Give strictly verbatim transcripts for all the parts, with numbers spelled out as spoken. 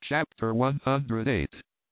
Chapter one hundred eight.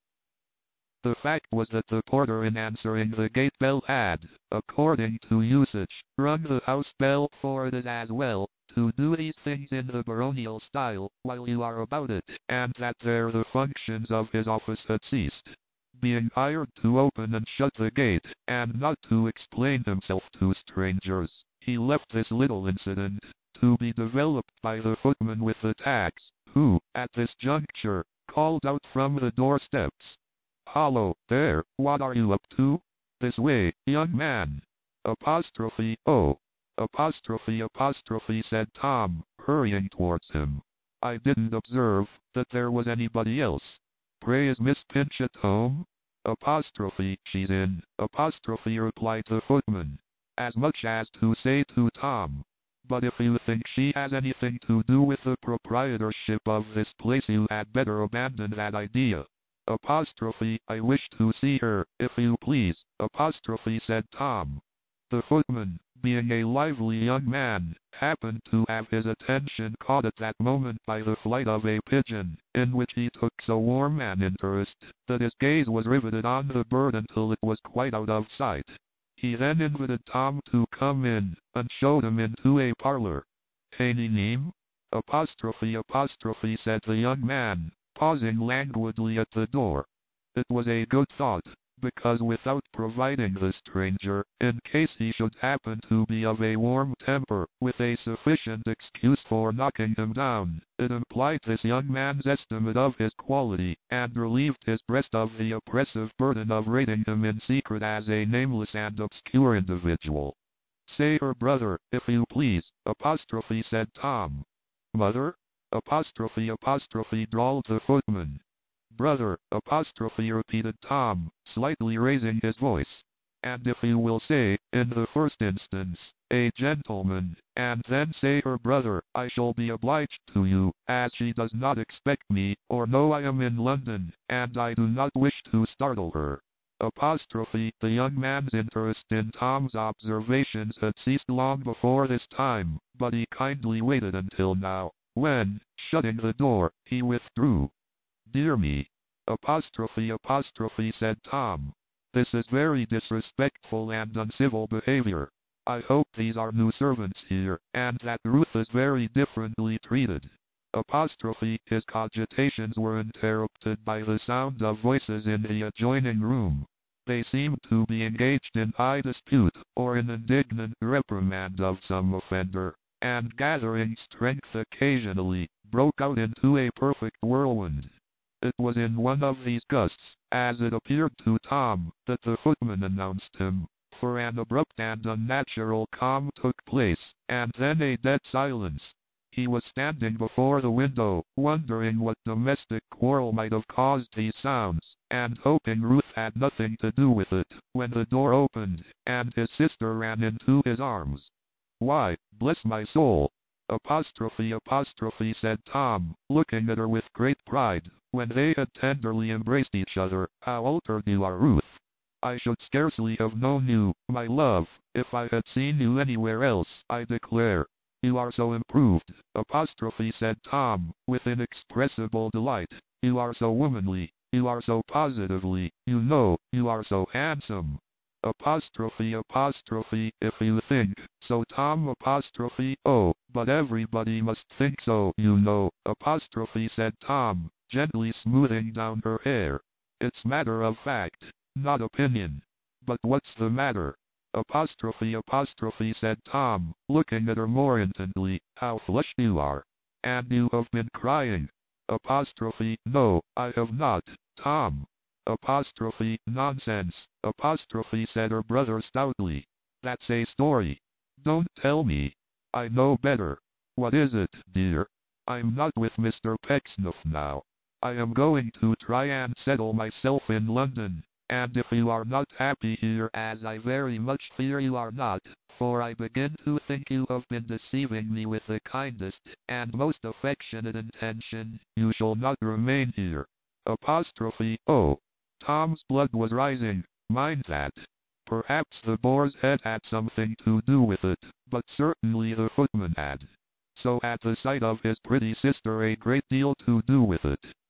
The fact was that the porter in answering the gate bell had, according to usage, rung the house bell, for it is as well to do these things in the baronial style while you are about it, and that there the functions of his office had ceased. Being hired to open and shut the gate, and not to explain himself to strangers, he left this little incident to be developed by the footman with the tags, who, at this juncture, called out from the doorsteps, "Hallo, there, what are you up to? This way, young man." Apostrophe, oh. Apostrophe, apostrophe, said Tom, hurrying towards him. "I didn't observe that there was anybody else. Pray, is Miss Pinch at home?" Apostrophe, "She's in." Apostrophe, replied the footman, as much as to say to Tom, "But if you think she has anything to do with the proprietorship of this place, you had better abandon that idea." Apostrophe, "I wish to see her, if you please." Apostrophe, said Tom. The footman, being a lively young man, happened to have his attention caught at that moment by the flight of a pigeon, in which he took so warm an interest, that his gaze was riveted on the bird until it was quite out of sight. He then invited Tom to come in, and showed him into a parlor. "Any name?" Apostrophe, apostrophe, said the young man, pausing languidly at the door. It was a good thought, because without providing the stranger, in case he should happen to be of a warm temper, with a sufficient excuse for knocking him down, it implied this young man's estimate of his quality, and relieved his breast of the oppressive burden of rating him in secret as a nameless and obscure individual. "Say her brother, if you please," apostrophe, said Tom. "Mother?" Apostrophe, apostrophe, drawled the footman. "Brother," apostrophe, repeated Tom, slightly raising his voice. "And if you will say, in the first instance, a gentleman, and then say her brother, I shall be obliged to you, as she does not expect me, or know I am in London, and I do not wish to startle her." Apostrophe, the young man's interest in Tom's observations had ceased long before this time, but he kindly waited until now, when, shutting the door, he withdrew. "Dear me!" Apostrophe, apostrophe, said Tom. "This is very disrespectful and uncivil behavior. I hope these are new servants here, and that Ruth is very differently treated." Apostrophe, his cogitations were interrupted by the sound of voices in the adjoining room. They seemed to be engaged in high dispute, or in indignant reprimand of some offender, and gathering strength occasionally, broke out into a perfect whirlwind. It was in one of these gusts, as it appeared to Tom, that the footman announced him, for an abrupt and unnatural calm took place, and then a dead silence. He was standing before the window, wondering what domestic quarrel might have caused these sounds, and hoping Ruth had nothing to do with it, when the door opened, and his sister ran into his arms. "Why, bless my soul!" Apostrophe, apostrophe, said Tom, looking at her with great pride, when they had tenderly embraced each other. "How altered you are, Ruth! I should scarcely have known you, my love, if I had seen you anywhere else, I declare. You are so improved," apostrophe, said Tom, with inexpressible delight. "You are so womanly, you are so positively, you know, you are so handsome." Apostrophe, apostrophe, if you think so, Tom, apostrophe, oh, but everybody must think so, you know, apostrophe, said Tom, gently smoothing down her hair. "It's matter of fact, not opinion." "But what's the matter?" Apostrophe, apostrophe, said Tom, looking at her more intently. "How flushed you are! And you have been crying." Apostrophe, "No, I have not, Tom." Apostrophe, "Nonsense." Apostrophe, said her brother stoutly. "That's a story. Don't tell me. I know better." "What is it, dear?" "I'm not with Mister Pecksniff now. I am going to try and settle myself in London, and if you are not happy here, as I very much fear you are not, for I begin to think you have been deceiving me with the kindest and most affectionate intention, you shall not remain here." Apostrophe, oh. Tom's blood was rising. Mind that. Perhaps the boar's head had something to do with it, but certainly the footman had. So had the sight of his pretty sister a great deal to do with it. Tom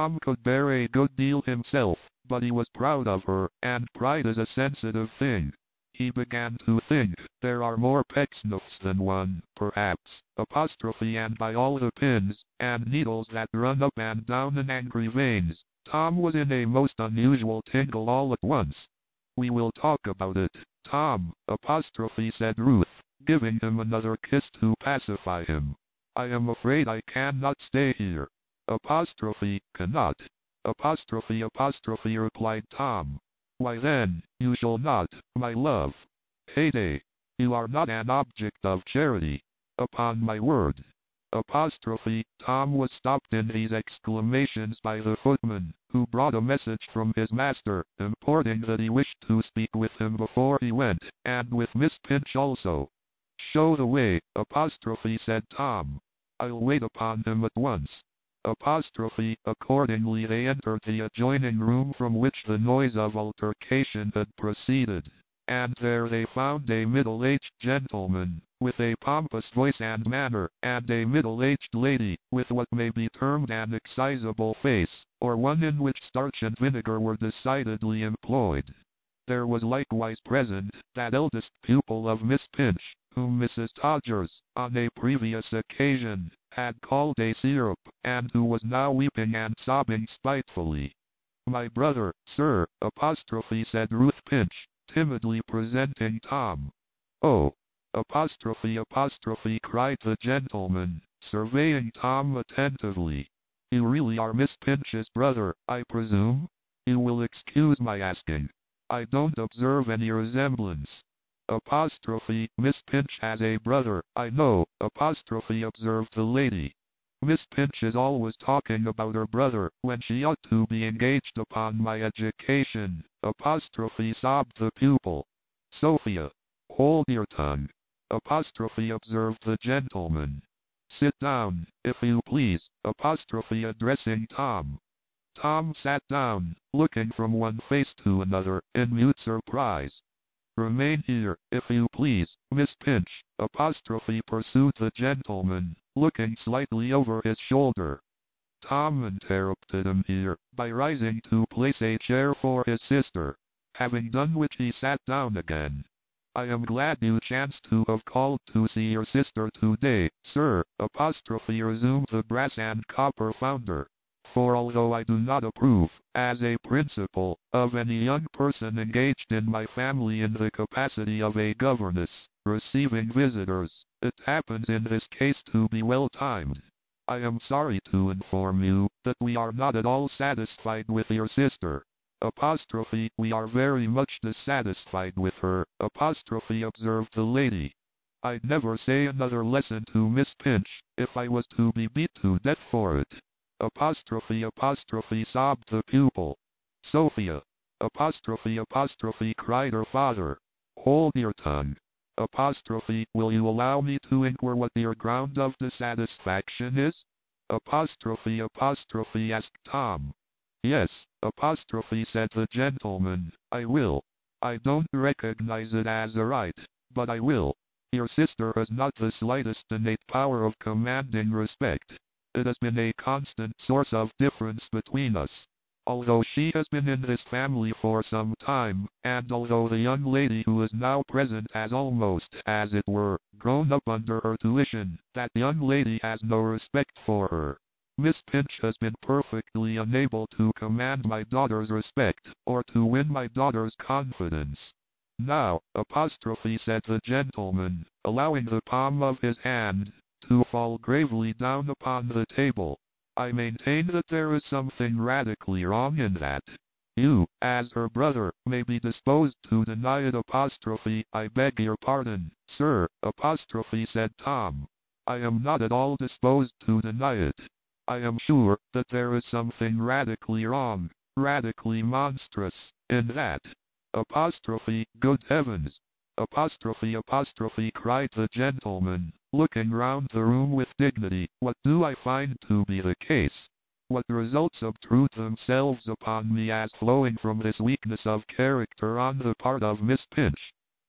Tom could bear a good deal himself, but he was proud of her, and pride is a sensitive thing. He began to think, there are more Pecksniffs than one, perhaps, apostrophe and by all the pins and needles that run up and down in angry veins. Tom was in a most unusual tingle all at once. We will talk about it, Tom, apostrophe said Ruth, giving him another kiss to pacify him. I am afraid I cannot stay here. Apostrophe, cannot. Apostrophe apostrophe replied Tom. Why then, you shall not, my love. Heyday. You are not an object of charity. Upon my word. Apostrophe, Tom was stopped in these exclamations by the footman, who brought a message from his master, importing that he wished to speak with him before he went, and with Miss Pinch also. Show the way, apostrophe said Tom. I'll wait upon him at once. Apostrophe, accordingly they entered the adjoining room from which the noise of altercation had proceeded, and there they found a middle-aged gentleman, with a pompous voice and manner, and a middle-aged lady, with what may be termed an excisable face, or one in which starch and vinegar were decidedly employed. There was likewise present that eldest pupil of Miss Pinch, whom Missus Todgers, on a previous occasion, had called a syrup, and who was now weeping and sobbing spitefully. My brother, sir, apostrophe said Ruth Pinch, timidly presenting Tom. Oh, apostrophe apostrophe cried the gentleman, surveying Tom attentively. You really are Miss Pinch's brother, I presume? You will excuse my asking. I don't observe any resemblance. Apostrophe, Miss Pinch has a brother, I know, apostrophe observed the lady. Miss Pinch is always talking about her brother, when she ought to be engaged upon my education, apostrophe sobbed the pupil. Sophia. Hold your tongue. Apostrophe observed the gentleman. Sit down, if you please, apostrophe addressing Tom. Tom sat down, looking from one face to another, in mute surprise. Remain here, if you please, Miss Pinch, apostrophe pursued the gentleman, looking slightly over his shoulder. Tom interrupted him here, by rising to place a chair for his sister, having done which he sat down again. I am glad you chanced to have called to see your sister today, sir, apostrophe resumed the brass and copper founder. For although I do not approve, as a principle, of any young person engaged in my family in the capacity of a governess, receiving visitors, it happens in this case to be well timed. I am sorry to inform you, that we are not at all satisfied with your sister. Apostrophe, we are very much dissatisfied with her, apostrophe observed the lady. I'd never say another lesson to Miss Pinch, if I was to be beat to death for it. Apostrophe apostrophe sobbed the pupil. Sophia. Apostrophe apostrophe cried her father. Hold your tongue. Apostrophe, will you allow me to inquire what your ground of dissatisfaction is? Apostrophe apostrophe asked Tom. Yes, apostrophe said the gentleman, I will. I don't recognize it as a right, but I will. Your sister has not the slightest innate power of commanding respect. It has been a constant source of difference between us. Although she has been in this family for some time, and although the young lady who is now present has almost, as it were, grown up under her tuition, that young lady has no respect for her. Miss Pinch has been perfectly unable to command my daughter's respect, or to win my daughter's confidence. Now, apostrophe said the gentleman, allowing the palm of his hand to fall gravely down upon the table. I maintain that there is something radically wrong in that. You, as her brother, may be disposed to deny it apostrophe, I beg your pardon, sir, apostrophe said Tom. I am not at all disposed to deny it. I am sure that there is something radically wrong, radically monstrous, in that. Apostrophe, good heavens. Apostrophe apostrophe cried the gentleman, looking round the room with dignity. What do I find to be the case? What results obtrude themselves upon me as flowing from this weakness of character on the part of Miss Pinch?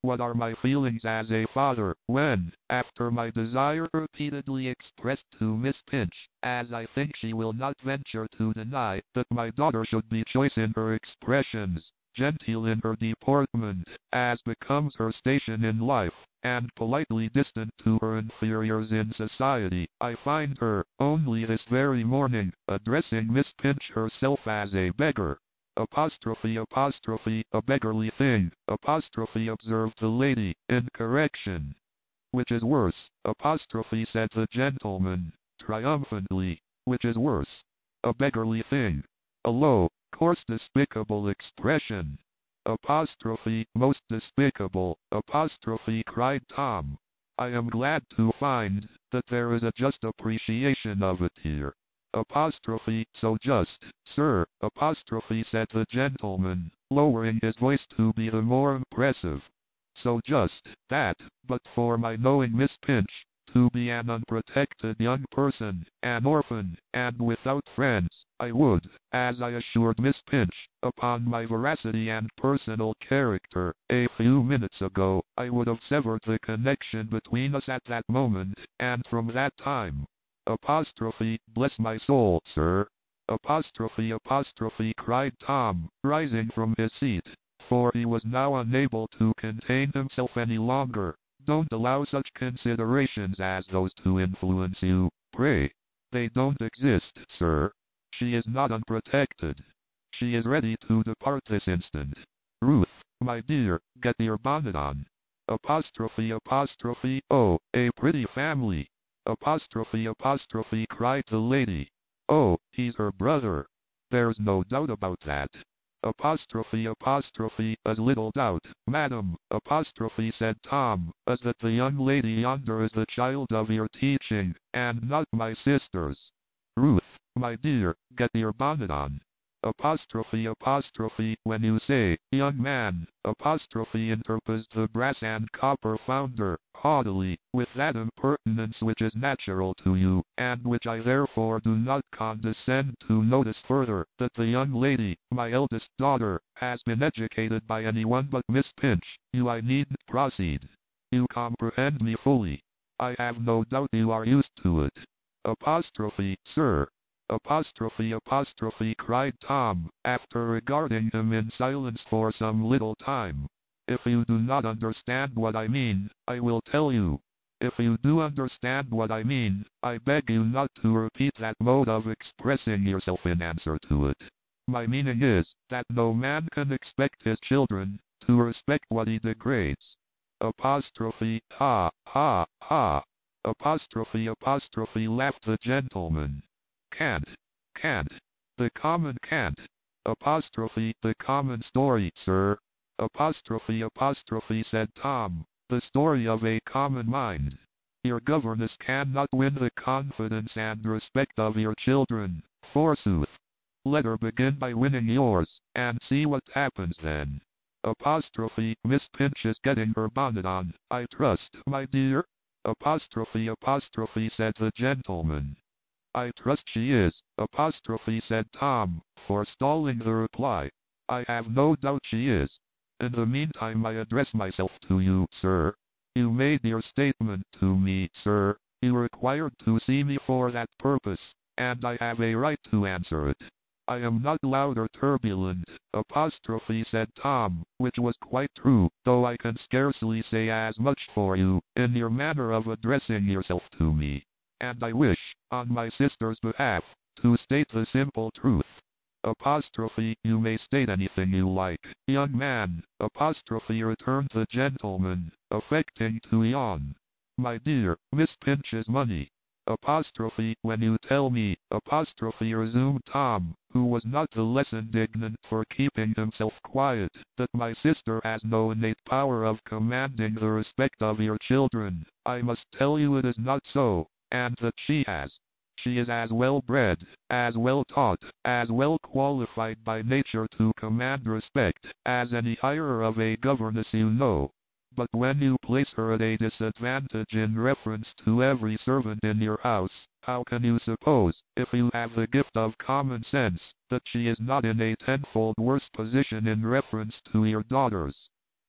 What are my feelings as a father, when, after my desire repeatedly expressed to Miss Pinch, as I think she will not venture to deny, that my daughter should be choice in her expressions, genteel in her deportment, as becomes her station in life, and politely distant to her inferiors in society, I find her, only this very morning, addressing Miss Pinch herself as a beggar. Apostrophe apostrophe, a beggarly thing, apostrophe, observed the lady, in correction. Which is worse, apostrophe, said the gentleman, triumphantly, which is worse, a beggarly thing, a low, coarse, despicable expression. Apostrophe, most despicable, apostrophe, cried Tom. I am glad to find that there is a just appreciation of it here. Apostrophe, so just, sir, apostrophe, said the gentleman, lowering his voice to be the more impressive. So just, that, but for my knowing Miss Pinch to be an unprotected young person, an orphan, and without friends, I would, as I assured Miss Pinch, upon my veracity and personal character, a few minutes ago, I would have severed the connection between us at that moment, and from that time. Apostrophe, bless my soul, sir. Apostrophe apostrophe, cried Tom, rising from his seat, for he was now unable to contain himself any longer. Don't allow such considerations as those to influence you, pray. They don't exist, sir. She is not unprotected. She is ready to depart this instant. Ruth, my dear, get your bonnet on. Apostrophe apostrophe, oh, a pretty family. Apostrophe apostrophe, cried the lady. Oh, he's her brother. There's no doubt about that. Apostrophe apostrophe, as little doubt, madam, apostrophe, said Tom, as that the young lady yonder is the child of your teaching, and not my sister's. Ruth, my dear, get your bonnet on. Apostrophe apostrophe, when you say, young man, apostrophe, interposed the brass and copper founder, haughtily, with that impertinence which is natural to you, and which I therefore do not condescend to notice further, that the young lady, my eldest daughter, has been educated by anyone but Miss Pinch. You I needn't proceed. You comprehend me fully. I have no doubt you are used to it. Apostrophe, sir. Apostrophe apostrophe, cried Tom, after regarding him in silence for some little time. If you do not understand what I mean, I will tell you. If you do understand what I mean, I beg you not to repeat that mode of expressing yourself in answer to it. My meaning is, that no man can expect his children to respect what he degrades. Apostrophe, ha, ha, ha. Apostrophe apostrophe, laughed the gentleman. Can't, can't, the common can't. Apostrophe, the common story, sir. Apostrophe apostrophe, said Tom, the story of a common mind. Your governess cannot win the confidence and respect of your children, forsooth. Let her begin by winning yours, and see what happens then. Apostrophe, Miss Pinch is getting her bonnet on, I trust, my dear. Apostrophe apostrophe, said the gentleman. I trust she is, apostrophe, said Tom, forestalling the reply. I have no doubt she is. In the meantime I address myself to you, sir. You made your statement to me, sir. You required to see me for that purpose, and I have a right to answer it. I am not loud or turbulent, apostrophe, said Tom, which was quite true, though I can scarcely say as much for you, in your manner of addressing yourself to me. And I wish, on my sister's behalf, to state the simple truth. Apostrophe, you may state anything you like, young man, apostrophe, returned the gentleman, affecting to yawn. My dear, Miss Pinch's money. Apostrophe, when you tell me, apostrophe, resumed Tom, who was not the less indignant for keeping himself quiet, that my sister has no innate power of commanding the respect of your children, I must tell you it is not so. And that she has. She is as well bred, as well taught, as well qualified by nature to command respect, as any hirer of a governess you know. But when you place her at a disadvantage in reference to every servant in your house, how can you suppose, if you have the gift of common sense, that she is not in a tenfold worse position in reference to your daughters?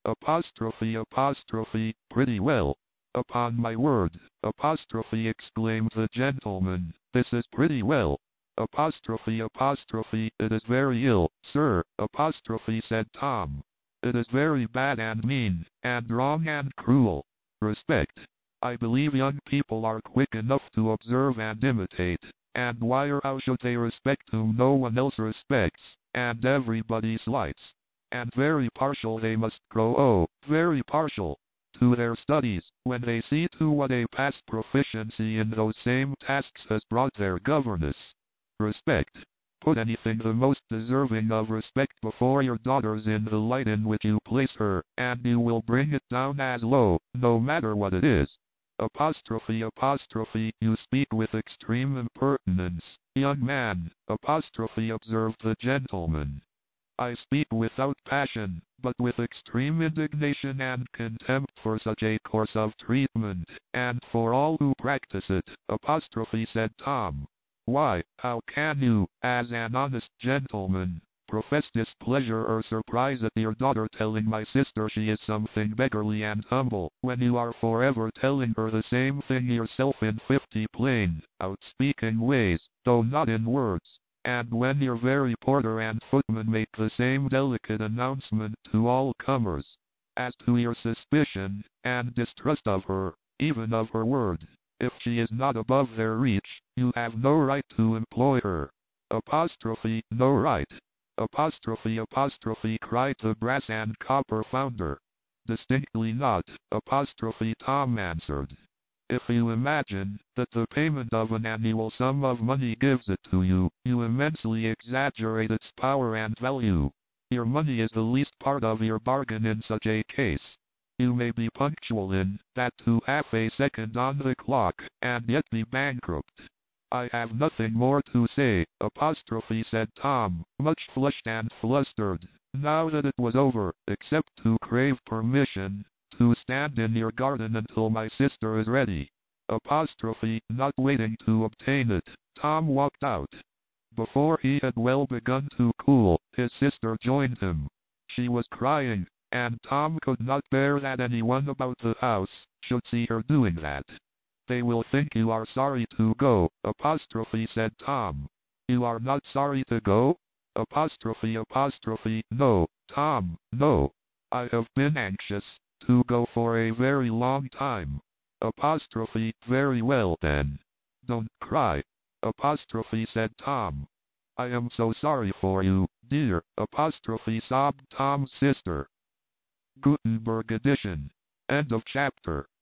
Apostrophe apostrophe, pretty well. Upon my word, apostrophe, exclaimed the gentleman, this is pretty well. Apostrophe apostrophe, it is very ill, sir, apostrophe, said Tom. It is very bad and mean, and wrong and cruel. Respect. I believe young people are quick enough to observe and imitate, and why or how should they respect whom no one else respects, and everybody slights? And very partial they must grow, oh, very partial, to their studies, when they see to what a past proficiency in those same tasks has brought their governess. Respect. Put anything the most deserving of respect before your daughters in the light in which you place her, and you will bring it down as low, no matter what it is. Apostrophe apostrophe, you speak with extreme impertinence, young man, apostrophe, observed the gentleman. I speak without passion, but with extreme indignation and contempt for such a course of treatment, and for all who practice it, apostrophe, said Tom. Why, how can you, as an honest gentleman, profess displeasure or surprise at your daughter telling my sister she is something beggarly and humble, when you are forever telling her the same thing yourself in fifty plain, outspeaking ways, though not in words, and when your very porter and footman make the same delicate announcement to all comers, as to your suspicion and distrust of her, even of her word. If she is not above their reach, you have no right to employ her. Apostrophe, no right. Apostrophe apostrophe, cried the brass and copper founder. Distinctly not, apostrophe, Tom answered. If you imagine that the payment of an annual sum of money gives it to you, you immensely exaggerate its power and value. Your money is the least part of your bargain in such a case. You may be punctual in that to half a second on the clock, and yet be bankrupt. I have nothing more to say, apostrophe, said Tom, much flushed and flustered, now that it was over, except to crave permission to stand in your garden until my sister is ready. Apostrophe, not waiting to obtain it, Tom walked out. Before he had well begun to cool, his sister joined him. She was crying, and Tom could not bear that anyone about the house should see her doing that. They will think you are sorry to go, apostrophe, said Tom. You are not sorry to go? Apostrophe apostrophe, no, Tom, no. I have been anxious to go for a very long time. Apostrophe, very well then. Don't cry. Apostrophe, said Tom. I am so sorry for you, dear, apostrophe, sobbed Tom's sister. Gutenberg edition. End of chapter.